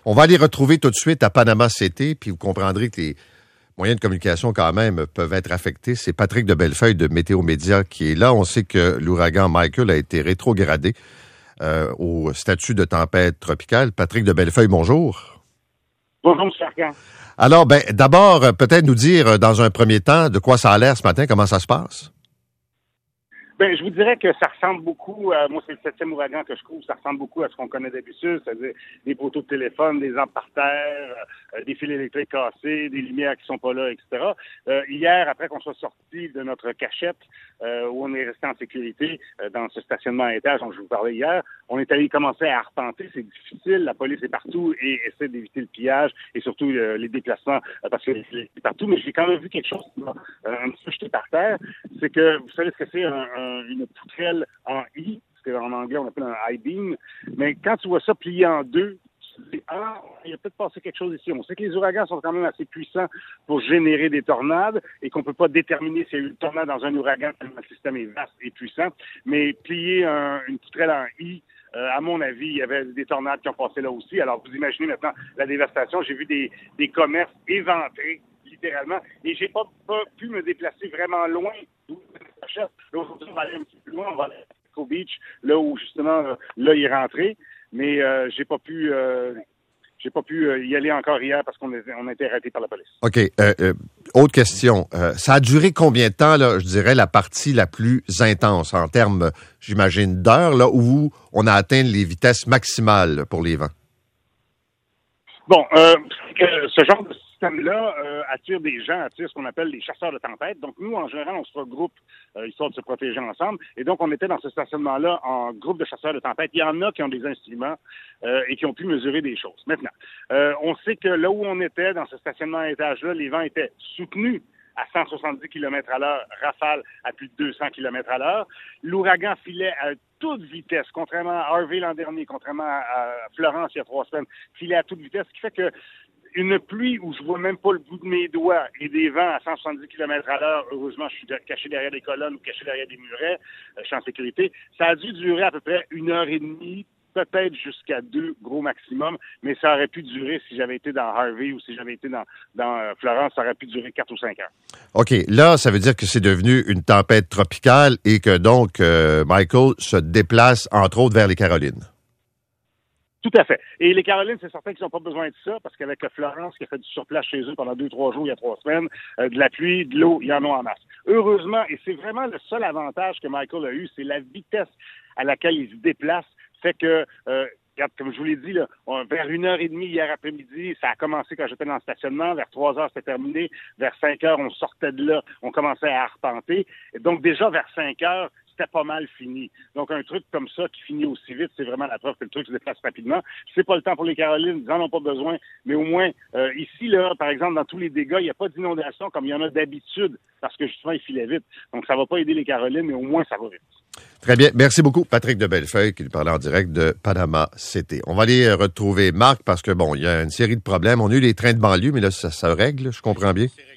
On va aller retrouver tout de suite à Panama City, puis vous comprendrez que les moyens de communication quand même peuvent être affectés. C'est Patrick de Bellefeuille de Météo Média qui est là. On sait que l'ouragan Michael a été rétrogradé au statut de tempête tropicale. Patrick de Bellefeuille, bonjour. Bonjour, M. Arcan. Alors, d'abord, peut-être nous dire dans un premier temps de quoi ça a l'air ce matin, comment ça se passe? Je vous dirais que ça ressemble beaucoup, moi c'est le 7e ouragan que je couvre, ça ressemble beaucoup à ce qu'on connaît d'habitude, c'est-à-dire des poteaux de téléphone, des arbres par terre, des fils électriques cassés, des lumières qui sont pas là, etc. Hier, après qu'on soit sorti de notre cachette, où on est resté en sécurité dans ce stationnement à étage dont je vous parlais hier, on est allé commencer à arpenter, c'est difficile, la police est partout et essaie d'éviter le pillage et surtout les déplacements parce que c'est partout, mais j'ai quand même vu quelque chose qui m'a un petit peu jeté par terre, c'est que, vous savez ce que c'est une poutrelle en I, parce qu'en anglais on appelle un I-beam, mais quand tu vois ça plié en deux, tu te dis, il a peut-être passé quelque chose ici. On sait que les ouragans sont quand même assez puissants pour générer des tornades et qu'on peut pas déterminer s'il y a eu une tornade dans un ouragan tellement le système est vaste et puissant, mais plier une poutrelle en I, à mon avis, il y avait des tornades qui ont passé là aussi. Alors, vous imaginez maintenant la dévastation. J'ai vu des commerces éventrés, littéralement, et j'ai pas pu me déplacer vraiment loin d'où je Là, aujourd'hui, on va aller un petit peu loin, on va aller à Echo Beach, là où, justement, là, il est rentré, mais j'ai pas pu y aller encore hier parce qu'on a été arrêté par la police. OK. Autre question. Ça a duré combien de temps, là, je dirais, la partie la plus intense en termes, j'imagine, d'heures, là, où on a atteint les vitesses maximales pour les vents? Bon, ce genre de système-là attire ce qu'on appelle les chasseurs de tempêtes. Donc, nous, en général, on se regroupe histoire de se protéger ensemble. Et donc, on était dans ce stationnement-là en groupe de chasseurs de tempêtes. Il y en a qui ont des instruments et qui ont pu mesurer des choses. Maintenant, on sait que là où on était, dans ce stationnement à étage-là, les vents étaient soutenus à 170 km à l'heure, rafale à plus de 200 km à l'heure. L'ouragan filait à toute vitesse, contrairement à Harvey l'an dernier, contrairement à Florence il y a 3 semaines, filait à toute vitesse, ce qui fait que une pluie où je vois même pas le bout de mes doigts et des vents à 170 km à l'heure, heureusement, je suis caché derrière des colonnes ou caché derrière des murets, je suis en sécurité, ça a dû durer à peu près 1h30, peut-être jusqu'à 2 gros maximum, mais ça aurait pu durer si j'avais été dans Harvey ou si j'avais été dans Florence, ça aurait pu durer 4 ou 5 heures. OK. Là, ça veut dire que c'est devenu une tempête tropicale et que donc Michael se déplace, entre autres, vers les Carolines. Tout à fait. Et les Carolines, c'est certain qu'ils n'ont pas besoin de ça, parce qu'avec Florence, qui a fait du surplace chez eux pendant 2-3 jours, il y a 3 semaines, de la pluie, de l'eau, il y en a en masse. Heureusement, et c'est vraiment le seul avantage que Michael a eu, c'est la vitesse à laquelle il se déplace, fait que, comme je vous l'ai dit, là, vers 1h30 hier après-midi, ça a commencé quand j'étais dans le stationnement, vers 3h, c'était terminé, vers 5h, on sortait de là, on commençait à arpenter, et donc déjà vers 5h, c'était pas mal fini. Donc, un truc comme ça qui finit aussi vite, c'est vraiment la preuve que le truc se déplace rapidement. C'est pas le temps pour les Carolines, ils n'en ont pas besoin, mais au moins, ici, là, par exemple, dans tous les dégâts, il n'y a pas d'inondation comme il y en a d'habitude, parce que justement, il filait vite. Donc, ça va pas aider les Carolines, mais au moins, ça va vite. Très bien. Merci beaucoup, Patrick de Bellefeuille, qui nous parlait en direct de Panama City. On va aller retrouver Marc, parce que, bon, il y a une série de problèmes. On a eu les trains de banlieue, mais là, ça règle, je comprends bien.